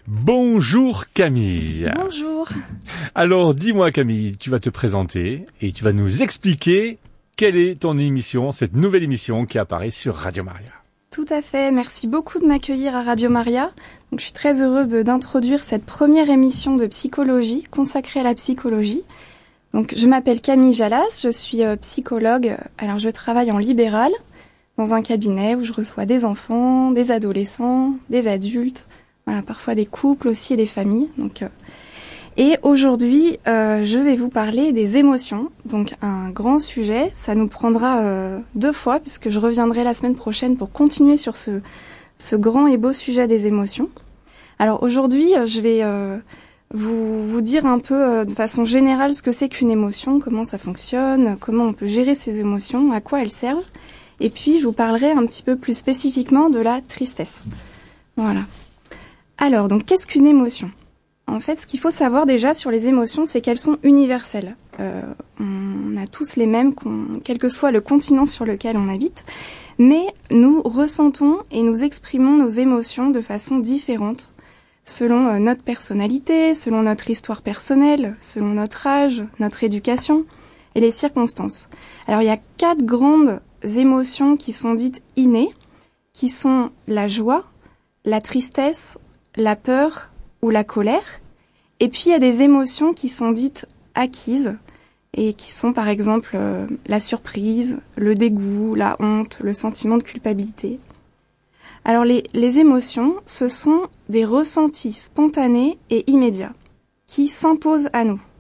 Bonjour Camille. Bonjour. Alors dis-moi Camille, tu vas te présenter et tu vas nous expliquer quelle est ton émission, cette nouvelle émission qui apparaît sur Radio Maria. Tout à fait, merci beaucoup de m'accueillir à Radio Maria. Donc, je suis très heureuse d'introduire cette première émission de psychologie consacrée à la psychologie. Donc, je m'appelle Camille Jalas, je suis psychologue. Alors, je travaille en libéral dans un cabinet où je reçois des enfants, des adolescents, des adultes, voilà, parfois des couples aussi et des familles. Et aujourd'hui, je vais vous parler des émotions. Donc, un grand sujet. Ça nous prendra 2 fois puisque je reviendrai la semaine prochaine pour continuer sur ce grand et beau sujet des émotions. Alors, aujourd'hui, je vais vous dire un peu de façon générale ce que c'est qu'une émotion, comment ça fonctionne, comment on peut gérer ces émotions, à quoi elles servent. Et puis, je vous parlerai un petit peu plus spécifiquement de la tristesse. Voilà. Alors, donc, qu'est-ce qu'une émotion ? En fait, ce qu'il faut savoir déjà sur les émotions, c'est qu'elles sont universelles. On a tous les mêmes, quel que soit le continent sur lequel on habite, mais nous ressentons et nous exprimons nos émotions de façon différente, selon notre personnalité, selon notre histoire personnelle, selon notre âge, notre éducation et les circonstances. Alors, il y a 4 grandes émotions qui sont dites innées, qui sont la joie, la tristesse, la peur ou la colère. Et puis, il y a des émotions qui sont dites acquises et qui sont, par exemple, la surprise, le dégoût, la honte, le sentiment de culpabilité. Alors, les émotions, ce sont des ressentis spontanés et immédiats qui s'imposent à nous.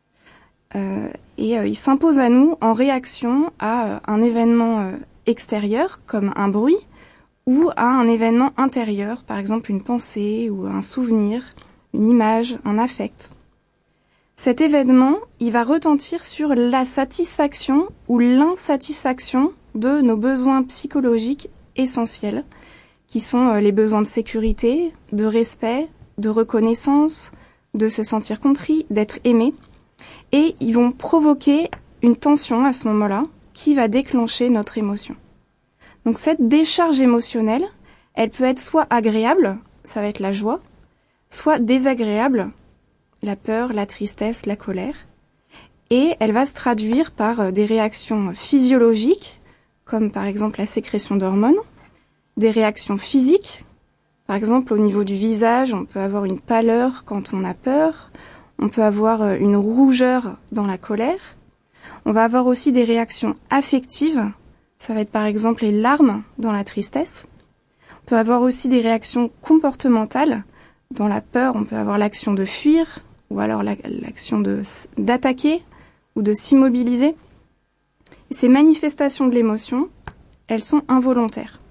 Ils s'imposent à nous en réaction à un événement extérieur, comme un bruit, ou à un événement intérieur, par exemple une pensée ou un souvenir, une image, un affect. Cet événement, il va retentir sur la satisfaction ou l'insatisfaction de nos besoins psychologiques essentiels, qui sont les besoins de sécurité, de respect, de reconnaissance, de se sentir compris, d'être aimé. Et ils vont provoquer une tension à ce moment-là qui va déclencher notre émotion. Donc cette décharge émotionnelle, elle peut être soit agréable, ça va être la joie, soit désagréable, la peur, la tristesse, la colère. Et elle va se traduire par des réactions physiologiques, comme par exemple la sécrétion d'hormones, des réactions physiques, par exemple au niveau du visage, on peut avoir une pâleur quand on a peur, on peut avoir une rougeur dans la colère, on va avoir aussi des réactions affectives, ça va être par exemple les larmes dans la tristesse. On peut avoir aussi des réactions comportementales. Dans la peur, on peut avoir l'action de fuir ou alors l'action d'attaquer ou de s'immobiliser. Et ces manifestations de l'émotion, elles sont involontaires.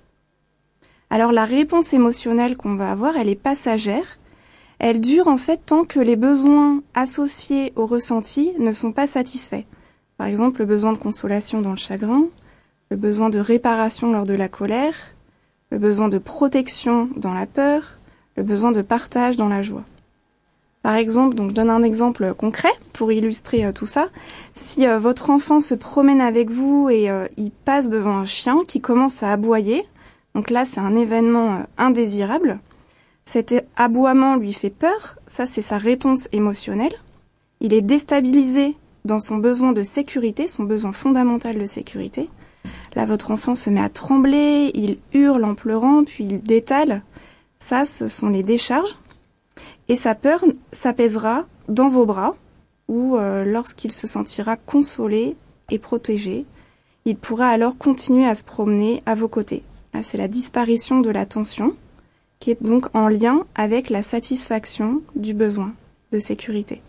Alors la réponse émotionnelle qu'on va avoir, elle est passagère. Elle dure en fait tant que les besoins associés au ressenti ne sont pas satisfaits. Par exemple, le besoin de consolation dans le chagrin, le besoin de réparation lors de la colère, le besoin de protection dans la peur, le besoin de partage dans la joie. Par exemple, donc je donne un exemple concret pour illustrer tout ça. Si votre enfant se promène avec vous et il passe devant un chien qui commence à aboyer, donc là c'est un événement indésirable, cet aboiement lui fait peur, ça c'est sa réponse émotionnelle. Il est déstabilisé dans son besoin de sécurité, son besoin fondamental de sécurité. Là, votre enfant se met à trembler, il hurle en pleurant, puis il détale. Ça, ce sont les décharges. Et sa peur s'apaisera dans vos bras, ou lorsqu'il se sentira consolé et protégé, il pourra alors continuer à se promener à vos côtés. Là, c'est la disparition de la tension, qui est donc en lien avec la satisfaction du besoin de sécurité.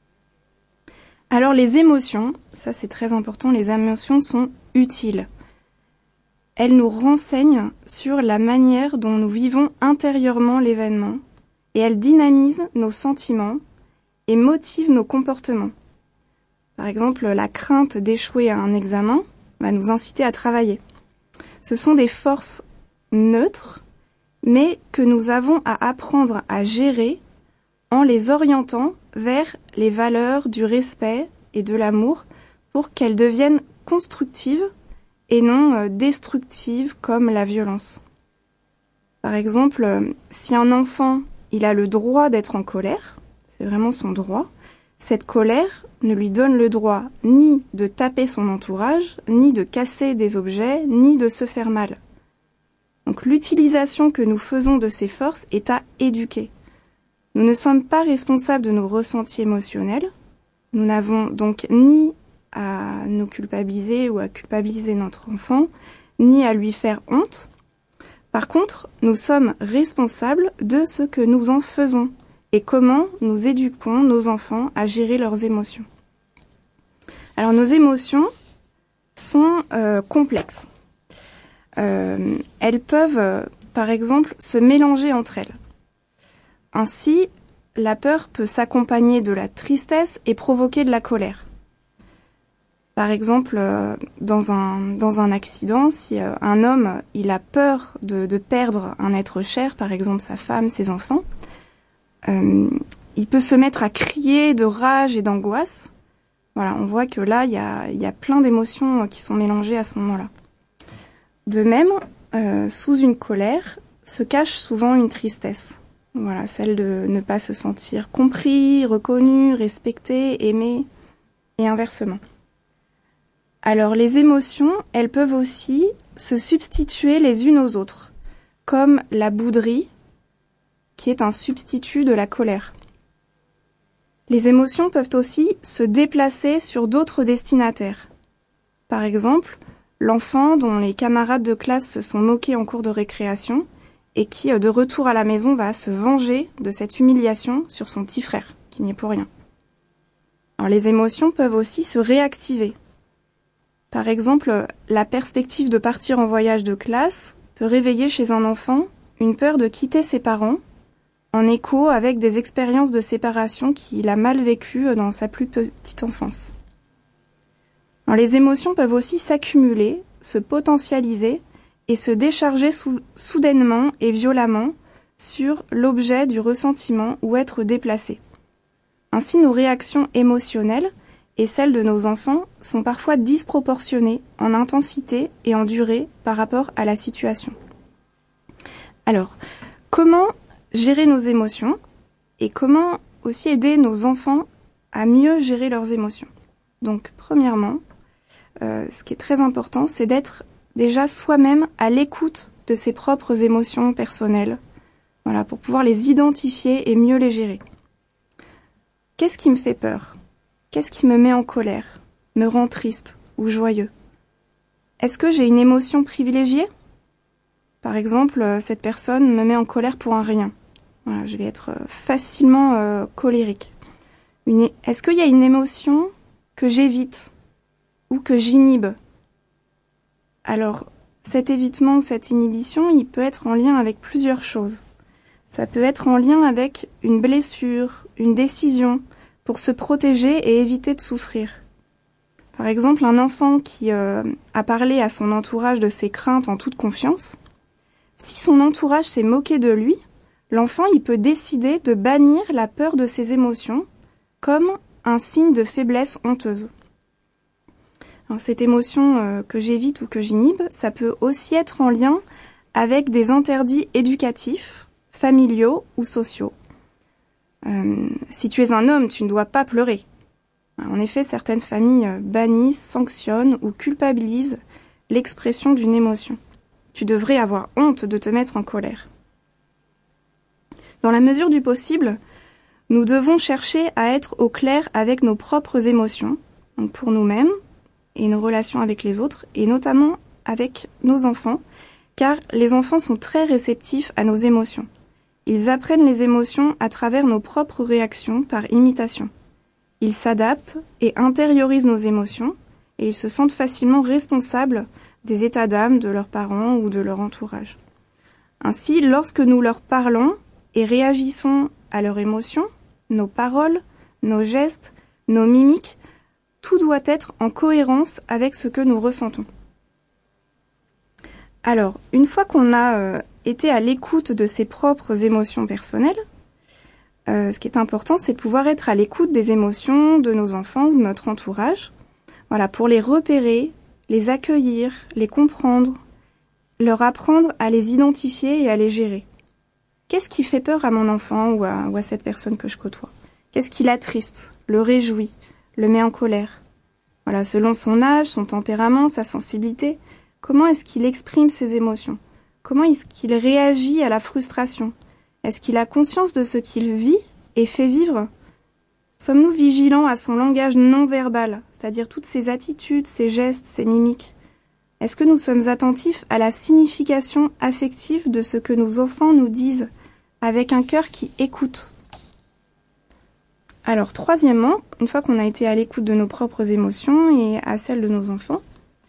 Alors, les émotions, ça c'est très important, les émotions sont utiles. Elles nous renseignent sur la manière dont nous vivons intérieurement l'événement et elles dynamisent nos sentiments et motivent nos comportements. Par exemple, la crainte d'échouer à un examen va nous inciter à travailler. Ce sont des forces neutres, mais que nous avons à apprendre à gérer en les orientant vers les valeurs du respect et de l'amour pour qu'elles deviennent constructives et non destructives comme la violence. Par exemple, si un enfant il a le droit d'être en colère, c'est vraiment son droit. Cette colère ne lui donne le droit ni de taper son entourage, ni de casser des objets, ni de se faire mal. Donc l'utilisation que nous faisons de ces forces est à éduquer. Nous ne sommes pas responsables de nos ressentis émotionnels. Nous n'avons donc ni à nous culpabiliser ou à culpabiliser notre enfant, ni à lui faire honte. Par contre, nous sommes responsables de ce que nous en faisons et comment nous éduquons nos enfants à gérer leurs émotions. Alors nos émotions sont complexes. Elles peuvent, par exemple, se mélanger entre elles. Ainsi, la peur peut s'accompagner de la tristesse et provoquer de la colère. Par exemple, dans un accident, si un homme il a peur de perdre un être cher, par exemple sa femme, ses enfants, il peut se mettre à crier de rage et d'angoisse. Voilà, on voit que là, il y a plein d'émotions qui sont mélangées à ce moment-là. De même, sous une colère se cache souvent une tristesse. Voilà, celle de ne pas se sentir compris, reconnu, respecté, aimé, et inversement. Alors les émotions, elles peuvent aussi se substituer les unes aux autres, comme la bouderie, qui est un substitut de la colère. Les émotions peuvent aussi se déplacer sur d'autres destinataires. Par exemple, l'enfant dont les camarades de classe se sont moqués en cours de récréation et qui, de retour à la maison, va se venger de cette humiliation sur son petit frère, qui n'y est pour rien. Alors, les émotions peuvent aussi se réactiver. Par exemple, la perspective de partir en voyage de classe peut réveiller chez un enfant une peur de quitter ses parents, en écho avec des expériences de séparation qu'il a mal vécues dans sa plus petite enfance. Alors, les émotions peuvent aussi s'accumuler, se potentialiser et se décharger soudainement et violemment sur l'objet du ressentiment ou être déplacées. Ainsi, nos réactions émotionnelles et celles de nos enfants sont parfois disproportionnées en intensité et en durée par rapport à la situation. Alors, comment gérer nos émotions et comment aussi aider nos enfants à mieux gérer leurs émotions? Donc, premièrement, ce qui est très important, c'est d'être déjà soi-même à l'écoute de ses propres émotions personnelles, voilà, pour pouvoir les identifier et mieux les gérer. Qu'est-ce qui me fait peur? Qu'est-ce qui me met en colère, me rend triste ou joyeux? Est-ce que j'ai une émotion privilégiée? Par exemple, cette personne me met en colère pour un rien. Voilà, je vais être facilement colérique. Est-ce qu'il y a une émotion que j'évite ou que j'inhibe? Alors, cet évitement ou cette inhibition, il peut être en lien avec plusieurs choses. Ça peut être en lien avec une blessure, une décision, pour se protéger et éviter de souffrir. Par exemple, un enfant qui a parlé à son entourage de ses craintes en toute confiance, si son entourage s'est moqué de lui, l'enfant il peut décider de bannir la peur de ses émotions comme un signe de faiblesse honteuse. Alors, cette émotion que j'évite ou que j'inhibe, ça peut aussi être en lien avec des interdits éducatifs, familiaux ou sociaux. Si tu es un homme, tu ne dois pas pleurer. En effet, certaines familles bannissent, sanctionnent ou culpabilisent l'expression d'une émotion. Tu devrais avoir honte de te mettre en colère. Dans la mesure du possible, nous devons chercher à être au clair avec nos propres émotions, donc pour nous-mêmes et nos relations avec les autres, et notamment avec nos enfants, car les enfants sont très réceptifs à nos émotions. Ils apprennent les émotions à travers nos propres réactions par imitation. Ils s'adaptent et intériorisent nos émotions, et ils se sentent facilement responsables des états d'âme de leurs parents ou de leur entourage. Ainsi, lorsque nous leur parlons et réagissons à leurs émotions, nos paroles, nos gestes, nos mimiques, tout doit être en cohérence avec ce que nous ressentons. Alors, une fois qu'on a été à l'écoute de ses propres émotions personnelles, ce qui est important, c'est de pouvoir être à l'écoute des émotions de nos enfants ou de notre entourage, voilà, pour les repérer, les accueillir, les comprendre, leur apprendre à les identifier et à les gérer. Qu'est-ce qui fait peur à mon enfant ou à cette personne que je côtoie? Qu'est-ce qui l'attriste, le réjouit, le met en colère? Voilà, selon son âge, son tempérament, sa sensibilité, comment est-ce qu'il exprime ses émotions? Comment est-ce qu'il réagit à la frustration? Est-ce qu'il a conscience de ce qu'il vit et fait vivre? Sommes-nous vigilants à son langage non verbal, c'est-à-dire toutes ses attitudes, ses gestes, ses mimiques? Est-ce que nous sommes attentifs à la signification affective de ce que nos enfants nous disent, avec un cœur qui écoute? Alors, troisièmement, une fois qu'on a été à l'écoute de nos propres émotions et à celles de nos enfants,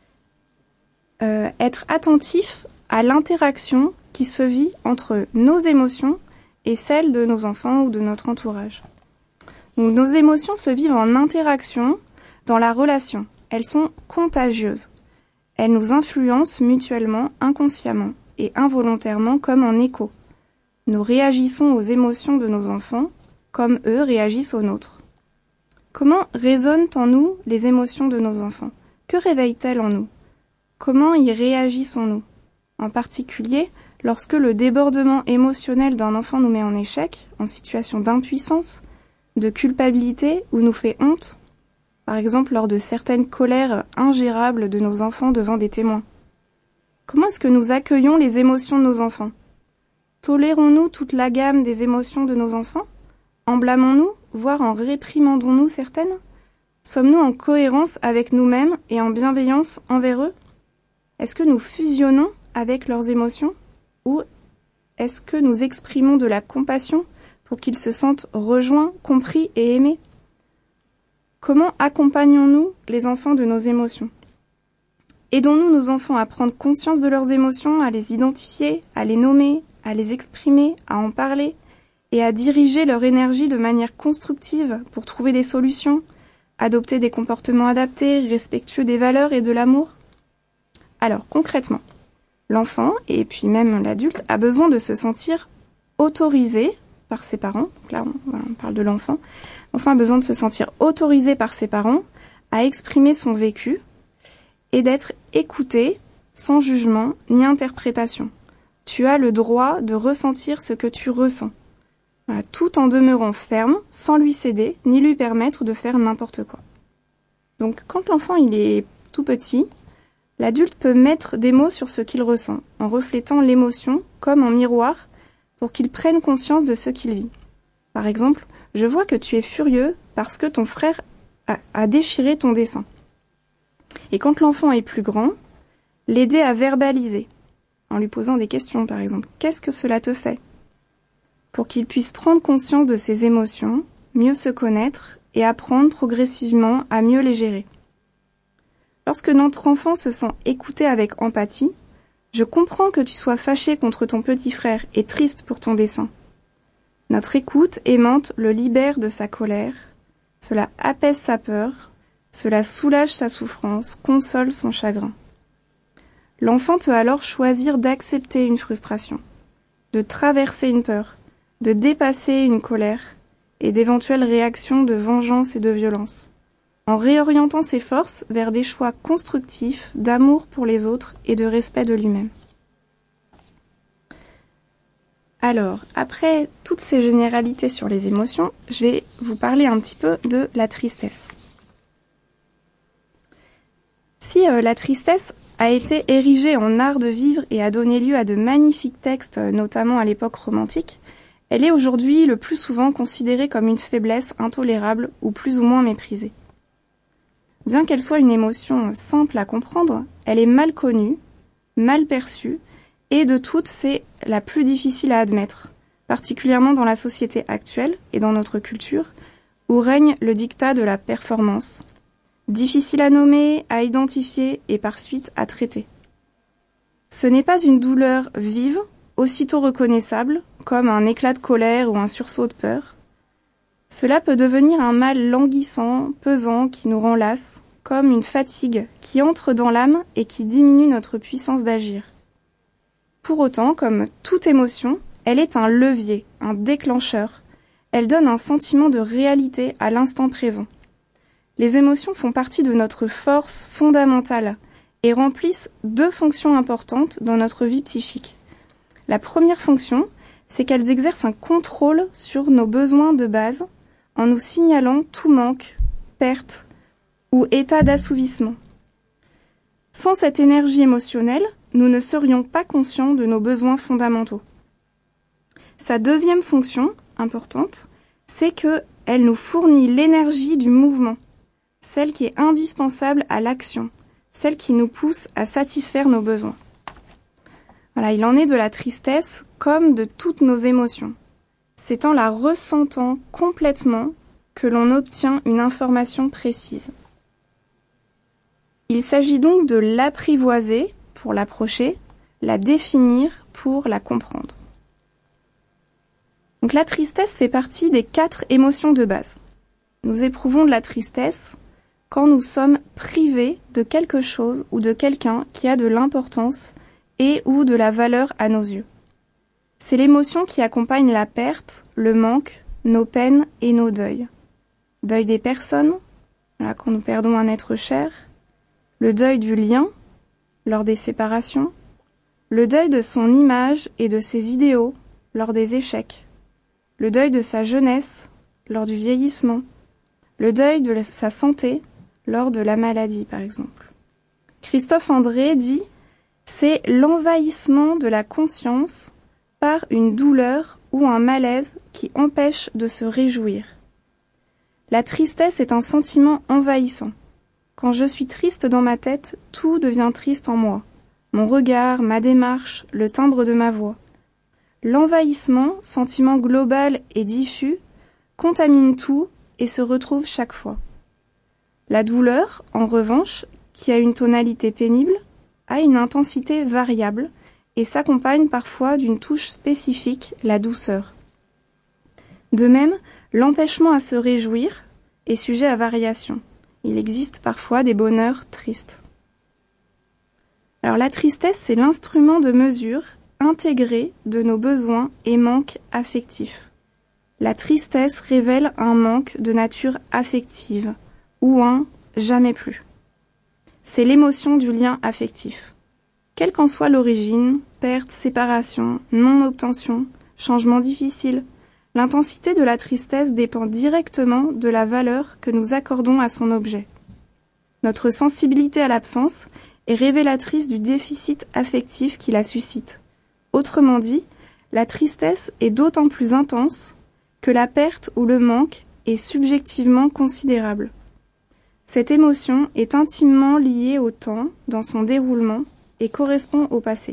être attentif à l'interaction qui se vit entre nos émotions et celles de nos enfants ou de notre entourage. Donc, nos émotions se vivent en interaction dans la relation. Elles sont contagieuses. Elles nous influencent mutuellement, inconsciemment et involontairement comme en écho. Nous réagissons aux émotions de nos enfants comme eux réagissent aux nôtres. Comment résonnent en nous les émotions de nos enfants? Que réveillent-elles en nous? Comment y réagissons-nous? En particulier, lorsque le débordement émotionnel d'un enfant nous met en échec, en situation d'impuissance, de culpabilité ou nous fait honte, par exemple lors de certaines colères ingérables de nos enfants devant des témoins. Comment est-ce que nous accueillons les émotions de nos enfants? Tolérons-nous toute la gamme des émotions de nos enfants? En blâmons-nous, voire en réprimandons-nous certaines? Sommes-nous en cohérence avec nous-mêmes et en bienveillance envers eux? Est-ce que nous fusionnons avec leurs émotions? Ou est-ce que nous exprimons de la compassion pour qu'ils se sentent rejoints, compris et aimés? Comment accompagnons-nous les enfants de nos émotions? Aidons-nous nos enfants à prendre conscience de leurs émotions, à les identifier, à les nommer, à les exprimer, à en parler, et à diriger leur énergie de manière constructive pour trouver des solutions, adopter des comportements adaptés, respectueux des valeurs et de l'amour? Alors, concrètement, l'enfant, et puis même l'adulte, a besoin de se sentir autorisé par ses parents. Donc là, on parle de l'enfant. L'enfant a besoin de se sentir autorisé par ses parents à exprimer son vécu et d'être écouté sans jugement ni interprétation. Tu as le droit de ressentir ce que tu ressens. Voilà, tout en demeurant ferme, sans lui céder, ni lui permettre de faire n'importe quoi. Donc, quand l'enfant il est tout petit, l'adulte peut mettre des mots sur ce qu'il ressent, en reflétant l'émotion comme en miroir, pour qu'il prenne conscience de ce qu'il vit. Par exemple, je vois que tu es furieux parce que ton frère a déchiré ton dessin. Et quand l'enfant est plus grand, l'aider à verbaliser, en lui posant des questions par exemple. Qu'est-ce que cela te fait? Pour qu'il puisse prendre conscience de ses émotions, mieux se connaître et apprendre progressivement à mieux les gérer. Lorsque notre enfant se sent écouté avec empathie, je comprends que tu sois fâché contre ton petit frère et triste pour ton dessin. Notre écoute aimante le libère de sa colère, cela apaise sa peur, cela soulage sa souffrance, console son chagrin. L'enfant peut alors choisir d'accepter une frustration, de traverser une peur, de dépasser une colère et d'éventuelles réactions de vengeance et de violence, en réorientant ses forces vers des choix constructifs d'amour pour les autres et de respect de lui-même. Alors, après toutes ces généralités sur les émotions, je vais vous parler un petit peu de la tristesse. Si la tristesse a été érigée en art de vivre et a donné lieu à de magnifiques textes, notamment à l'époque romantique, elle est aujourd'hui le plus souvent considérée comme une faiblesse intolérable ou plus ou moins méprisée. Bien qu'elle soit une émotion simple à comprendre, elle est mal connue, mal perçue, et de toutes, c'est la plus difficile à admettre, particulièrement dans la société actuelle et dans notre culture, où règne le diktat de la performance. Difficile à nommer, à identifier et par suite à traiter. Ce n'est pas une douleur vive, aussitôt reconnaissable, comme un éclat de colère ou un sursaut de peur. Cela peut devenir un mal languissant, pesant, qui nous rend lasses, comme une fatigue qui entre dans l'âme et qui diminue notre puissance d'agir. Pour autant, comme toute émotion, elle est un levier, un déclencheur. Elle donne un sentiment de réalité à l'instant présent. Les émotions font partie de notre force fondamentale et remplissent deux fonctions importantes dans notre vie psychique. La première fonction, c'est qu'elles exercent un contrôle sur nos besoins de base en nous signalant tout manque, perte ou état d'assouvissement. Sans cette énergie émotionnelle, nous ne serions pas conscients de nos besoins fondamentaux. Sa deuxième fonction, importante, c'est qu'elle nous fournit l'énergie du mouvement, celle qui est indispensable à l'action, celle qui nous pousse à satisfaire nos besoins. Voilà, il en est de la tristesse comme de toutes nos émotions. C'est en la ressentant complètement que l'on obtient une information précise. Il s'agit donc de l'apprivoiser pour l'approcher, la définir pour la comprendre. Donc la tristesse fait partie des 4 émotions de base. Nous éprouvons de la tristesse quand nous sommes privés de quelque chose ou de quelqu'un qui a de l'importance et ou de la valeur à nos yeux. C'est l'émotion qui accompagne la perte, le manque, nos peines et nos deuils. Deuil des personnes, voilà, quand nous perdons un être cher, le deuil du lien, lors des séparations, le deuil de son image et de ses idéaux, lors des échecs, le deuil de sa jeunesse, lors du vieillissement, le deuil de sa santé, lors de la maladie, par exemple. Christophe André dit « C'est l'envahissement de la conscience par une douleur ou un malaise qui empêche de se réjouir. La tristesse est un sentiment envahissant. Quand je suis triste dans ma tête, tout devient triste en moi. Mon regard, ma démarche, le timbre de ma voix. L'envahissement, sentiment global et diffus, contamine tout et se retrouve chaque fois. La douleur, en revanche, qui a une tonalité pénible, a une intensité variable et s'accompagne parfois d'une touche spécifique, la douceur. De même, l'empêchement à se réjouir est sujet à variation. Il existe parfois des bonheurs tristes. Alors la tristesse, c'est l'instrument de mesure intégré de nos besoins et manques affectifs. La tristesse révèle un manque de nature affective ou un jamais plus. C'est l'émotion du lien affectif. Quelle qu'en soit l'origine, perte, séparation, non-obtention, changement difficile, l'intensité de la tristesse dépend directement de la valeur que nous accordons à son objet. Notre sensibilité à l'absence est révélatrice du déficit affectif qui la suscite. Autrement dit, la tristesse est d'autant plus intense que la perte ou le manque est subjectivement considérable. Cette émotion est intimement liée au temps dans son déroulement et correspond au passé.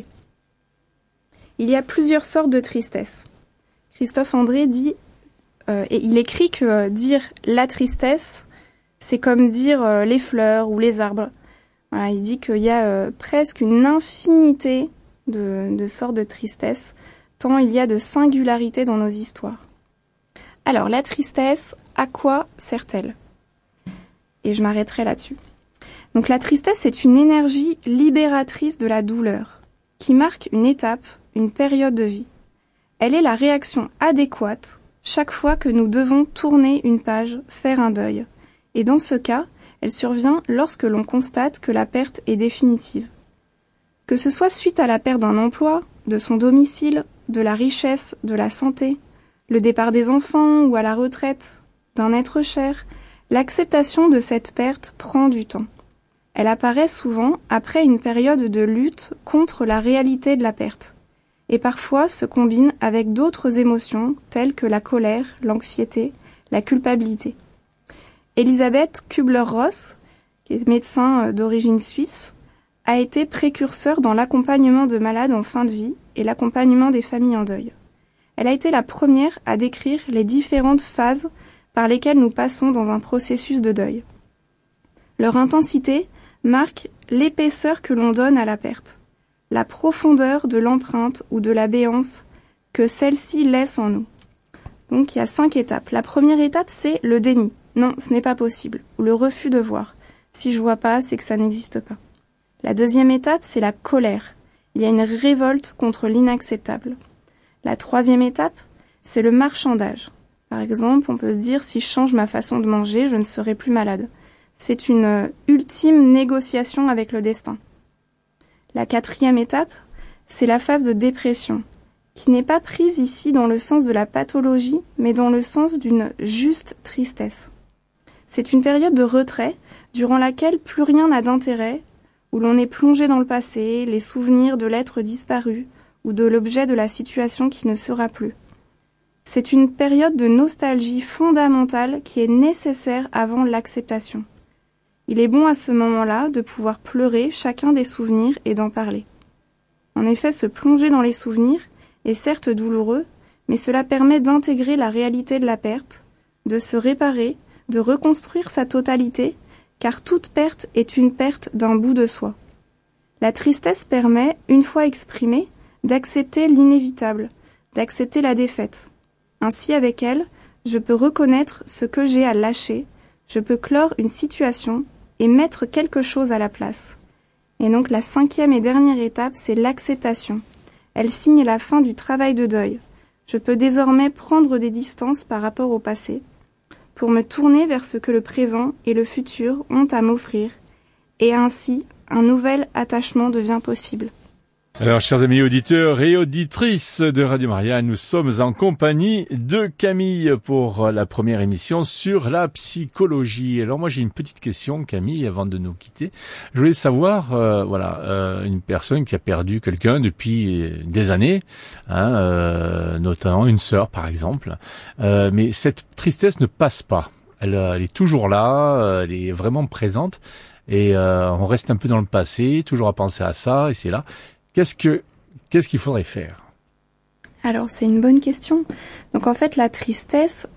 Il y a plusieurs sortes de tristesse. Christophe André dit, et il écrit que dire la tristesse, c'est comme dire les fleurs ou les arbres. Voilà, il dit qu'il y a presque une infinité de sortes de tristesse, tant il y a de singularité dans nos histoires. Alors, la tristesse, à quoi sert-elle ? Et je m'arrêterai là-dessus. Donc la tristesse est une énergie libératrice de la douleur, qui marque une étape, une période de vie. Elle est la réaction adéquate chaque fois que nous devons tourner une page, faire un deuil. Et dans ce cas, elle survient lorsque l'on constate que la perte est définitive. Que ce soit suite à la perte d'un emploi, de son domicile, de la richesse, de la santé, le départ des enfants ou à la retraite, d'un être cher, l'acceptation de cette perte prend du temps. Elle apparaît souvent après une période de lutte contre la réalité de la perte, et parfois se combine avec d'autres émotions telles que la colère, l'anxiété, la culpabilité. Elisabeth Kubler-Ross, qui est médecin d'origine suisse, a été précurseur dans l'accompagnement de malades en fin de vie et l'accompagnement des familles en deuil. Elle a été la première à décrire les différentes phases par lesquelles nous passons dans un processus de deuil. Leur intensité marque l'épaisseur que l'on donne à la perte, la profondeur de l'empreinte ou de la béance que celle-ci laisse en nous. Donc il y a 5 étapes. La première étape, c'est le déni. Non, ce n'est pas possible. Ou le refus de voir. Si je vois pas, c'est que ça n'existe pas. La deuxième étape, c'est la colère. Il y a une révolte contre l'inacceptable. La troisième étape, c'est le marchandage. Par exemple, on peut se dire, si je change ma façon de manger, je ne serai plus malade. C'est une ultime négociation avec le destin. La quatrième étape, c'est la phase de dépression. qui n'est pas prise ici dans le sens de la pathologie, mais dans le sens d'une juste tristesse. C'est une période de retrait durant laquelle plus rien n'a d'intérêt, où l'on est plongé dans le passé, les souvenirs de l'être disparu ou de l'objet de la situation qui ne sera plus. C'est une période de nostalgie fondamentale qui est nécessaire avant l'acceptation. Il est bon à ce moment-là de pouvoir pleurer chacun des souvenirs et d'en parler. En effet, se plonger dans les souvenirs est certes douloureux, mais cela permet d'intégrer la réalité de la perte, de se réparer, de reconstruire sa totalité, car toute perte est une perte d'un bout de soi. La tristesse permet, une fois exprimée, d'accepter l'inévitable, d'accepter la défaite. Ainsi, avec elle, je peux reconnaître ce que j'ai à lâcher, je peux clore une situation et mettre quelque chose à la place. Et donc la 5e et dernière étape, c'est l'acceptation. Elle signe la fin du travail de deuil. Je peux désormais prendre des distances par rapport au passé, pour me tourner vers ce que le présent et le futur ont à m'offrir, et ainsi un nouvel attachement devient possible. Alors, chers amis auditeurs et auditrices de Radio Maria, nous sommes en compagnie de Camille pour la première émission sur la psychologie. Alors moi, j'ai une petite question, Camille, avant de nous quitter. Je voulais savoir, une personne qui a perdu quelqu'un depuis des années, notamment une sœur, par exemple, mais cette tristesse ne passe pas. Elle est toujours là, elle est vraiment présente, et on reste un peu dans le passé, toujours à penser à ça, et c'est là. Qu'est-ce qu'il faudrait faire? Alors, c'est une bonne question. Donc, en fait, la tristesse,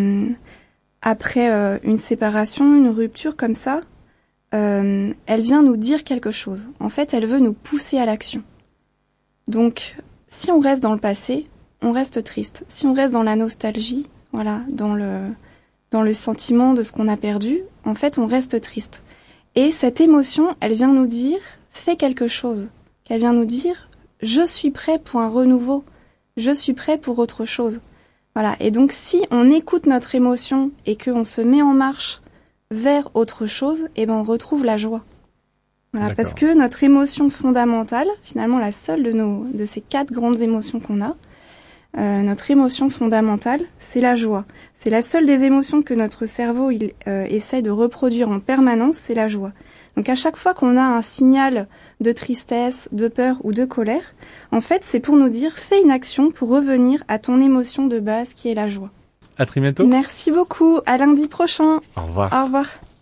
après une séparation, une rupture comme ça, elle vient nous dire quelque chose. En fait, elle veut nous pousser à l'action. Donc, si on reste dans le passé, on reste triste. Si on reste dans la nostalgie, dans le sentiment de ce qu'on a perdu, en fait, on reste triste. Et cette émotion, elle vient nous dire, fais quelque chose. Qu'elle vient nous dire, je suis prêt pour un renouveau, je suis prêt pour autre chose. Voilà. Et donc, si on écoute notre émotion et qu'on se met en marche vers autre chose, on retrouve la joie. Voilà. D'accord. Parce que notre émotion fondamentale, finalement la seule de ces 4 grandes émotions qu'on a, notre émotion fondamentale, c'est la joie. C'est la seule des émotions que notre cerveau essaie de reproduire en permanence, c'est la joie. Donc à chaque fois qu'on a un signal de tristesse, de peur ou de colère, en fait, c'est pour nous dire, fais une action pour revenir à ton émotion de base qui est la joie. À très bientôt. Merci beaucoup. À lundi prochain. Au revoir. Au revoir.